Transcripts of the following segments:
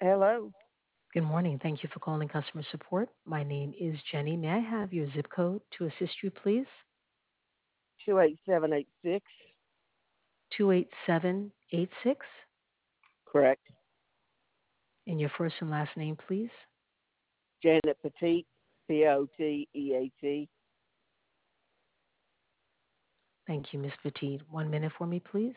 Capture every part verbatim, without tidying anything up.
Hello, Good morning. Thank you for calling customer support. My name is Jenny. May I have your zip code to assist you, please? two eight seven eight six. two eight seven eight six. Correct. And your first and last name, please? Janet Petit, P O T E A T. Thank you, Miss Petit. One minute for me, please.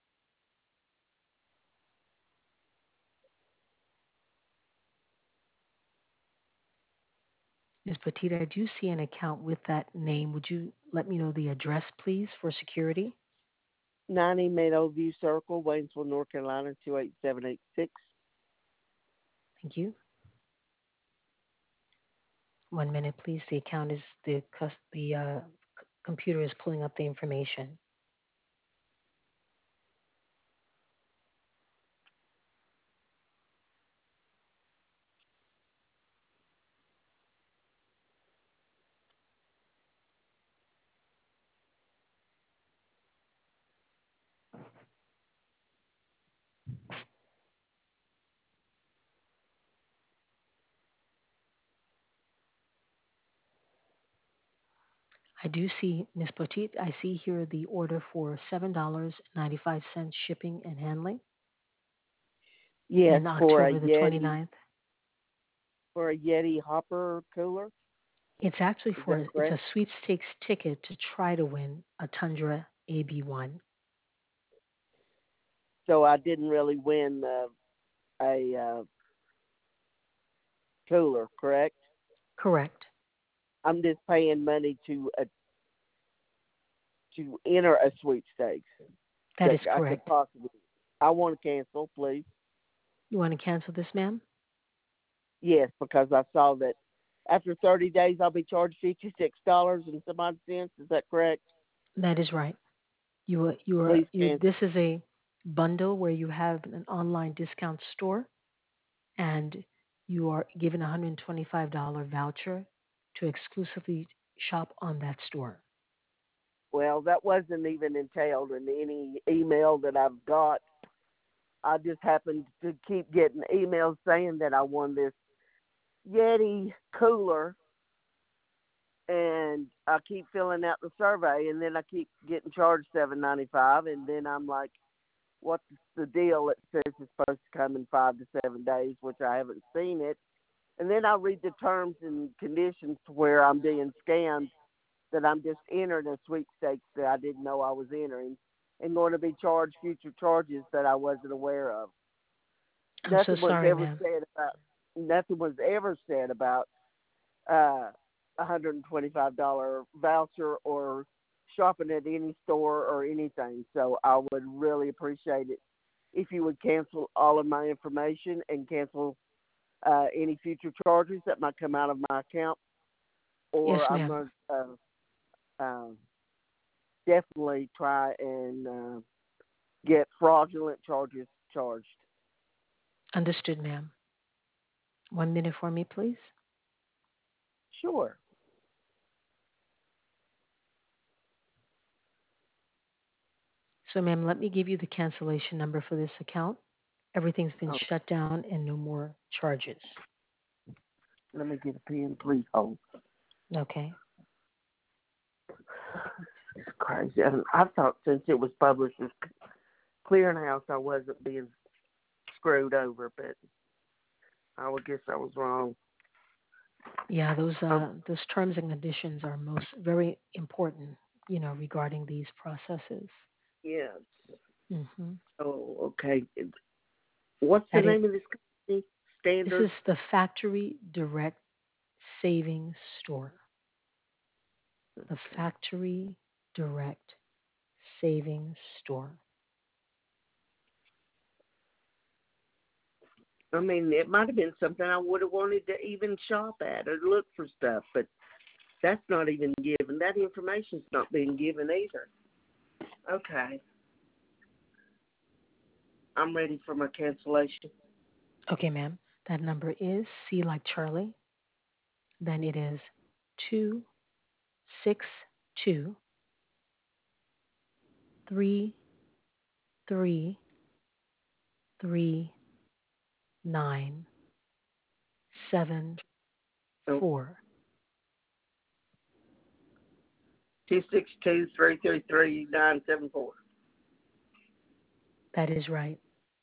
Miss Petit, I do see an account with that name. Would you let me know the address, please, for security? ninety Meadowview Circle, Waynesville, North Carolina, two eight seven eight six. Thank you. One minute, please. The account is the cus- the uh, c- computer is pulling up the information. I do see, Miss Petit, I see here the order for seven dollars and ninety-five cents shipping and handling Yes, in for a October the Yeti, twenty-ninth. for a Yeti hopper cooler. It's actually Is for, that it's a correct? sweepstakes ticket to try to win a Tundra A B one. So I didn't really win uh, a uh, cooler, correct? Correct. I'm just paying money to uh, to enter a sweepstakes That that is I could correct. possibly. I want to cancel, please. You want to cancel this, ma'am? Yes, because I saw that after thirty days I'll be charged fifty-six dollars and some odd cents. Is that correct? That is right. You are, you are, Please you, this cancel. is a bundle where you have an online discount store and you are given a one hundred twenty-five dollars voucher to exclusively shop on that store. Well, that wasn't even entailed in any email that I've got. I just happened to keep getting emails saying that I won this Yeti cooler, and I keep filling out the survey, and then I keep getting charged seven ninety five, and then I'm like, what's the deal? It says it's supposed to come in five to seven days, which I haven't seen it. And then I read the terms and conditions to where I'm being scammed, that I'm just entering a sweepstakes that I didn't know I was entering, and going to be charged future charges that I wasn't aware of. I'm so Nothing was sorry, ever ma'am. said about nothing was ever said about uh, a hundred and twenty-five dollar voucher or shopping at any store or anything. So I would really appreciate it if you would cancel all of my information and cancel uh, any future charges that might come out of my account, Yes, or I'm ma'am. going to uh, uh, definitely try and uh, get fraudulent charges charged. Understood, ma'am. One minute for me, please. Sure. So, ma'am, let me give you the cancellation number for this account. Everything's been Oh, shut down and no more charges. let me get a pen, please. Hold. Okay. It's crazy. And I thought since it was published as Clearinghouse, I wasn't being screwed over, but I would guess I was wrong. Yeah, those Um, uh, those terms and conditions are most very important, you know, regarding these processes. yes. Hmm. Oh, okay. What's the That is, name of this company? this Standard. is the Factory Direct Savings Store. The Okay. Factory Direct Savings Store. I mean, it might have been something I would have wanted to even shop at or look for stuff, but that's not even given. That information's not being given either. Okay. I'm ready for my cancellation. Okay, ma'am. That number is C like Charlie. Then it is two six two three three three nine seven Oh, four. two six two three three three nine seven four. That is right.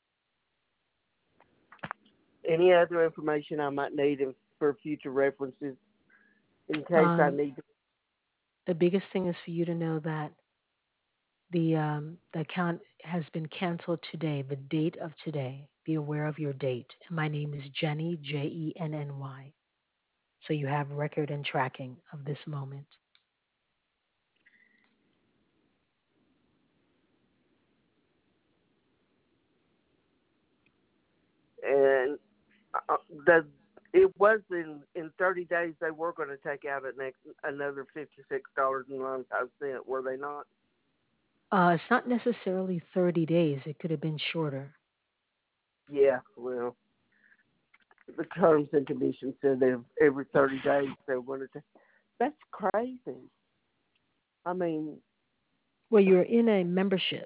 Any other information I might need for future references in case I Um, need to? the biggest thing is for you to know that the um, the account has been canceled today, the date of today. Be aware of your date. And my name is Jenny, J E N N Y. So you have record and tracking of this moment. And uh, the it was in in thirty days they were going to take out an ex, another fifty six dollars and ninety five cent. Were they not? Uh, it's not necessarily thirty days. It could have been shorter. Yeah. Well, the terms and conditions said that every thirty days they wanted to. That's crazy. I mean, Well, you're in a membership.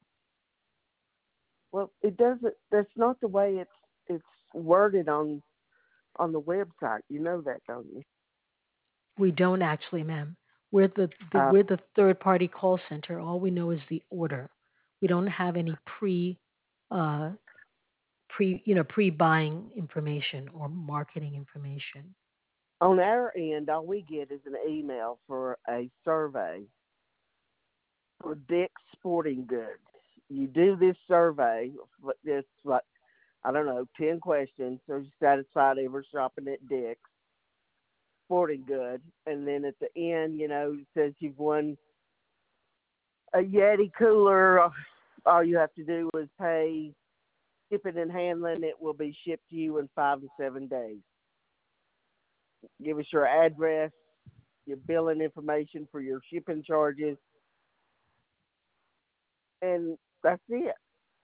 well, it doesn't. That's not the way it's it's worded on on the website. You know that, don't you? We don't actually, ma'am. We're the, the Uh, we're the third party call center. All we know is the order. We don't have any pre uh, pre you know pre buying information or marketing information. on our end, all we get is an email for a survey for Dick's Sporting Goods. You do this survey, it's like, I don't know, ten questions. Are you satisfied ever shopping at Dick's Sporting Goods? And then at the end, you know, it says you've won a Yeti cooler. All you have to do is pay shipping and handling. It will be shipped to you in five to seven days. Give us your address, your billing information for your shipping charges, and that's it.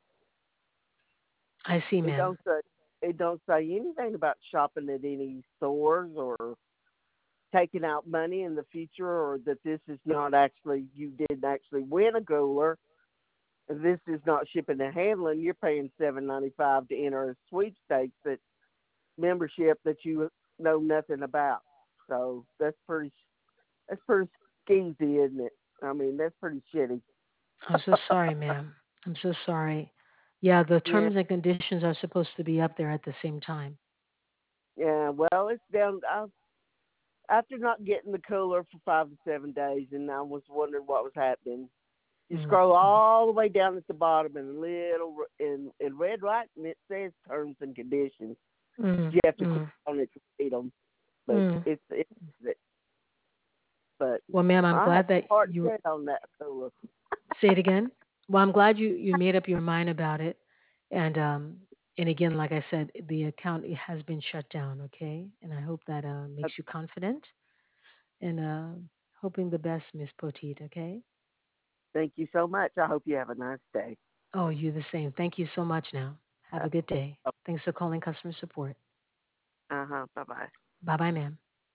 I see, It ma'am. don't say it don't say anything about shopping at any stores or taking out money in the future, or that this is not actually you didn't actually win a cooler. This is not shipping and handling. You're paying seven ninety five to enter a sweepstakes that membership that you know nothing about. So that's pretty that's pretty skeezy, isn't it? I mean, that's pretty shitty. I'm so sorry, ma'am. I'm so sorry. Yeah, the Yeah, terms and conditions are supposed to be up there at the same time. yeah. Well, it's down. I, after not getting the cooler for five to seven days, and I was wondering what was happening. You Mm, scroll all the way down at the bottom in little in in red writing. It says terms and conditions. mm, You have to click mm, on it to read them, but mm. it's it's it. But Well, ma'am, I'm I have glad that a hard you set on that cooler. say it again. Well, I'm glad you you made up your mind about it. And um and again, like I said, the account it has been shut down. Okay, and I hope that uh, makes you confident. And uh, hoping the best, Miss Poteet. Okay. Thank you so much. I hope you have a nice day. Oh, you the same. Thank you so much. Now, have Uh a good day. Thanks for calling customer support. huh. Bye bye. Bye bye, ma'am.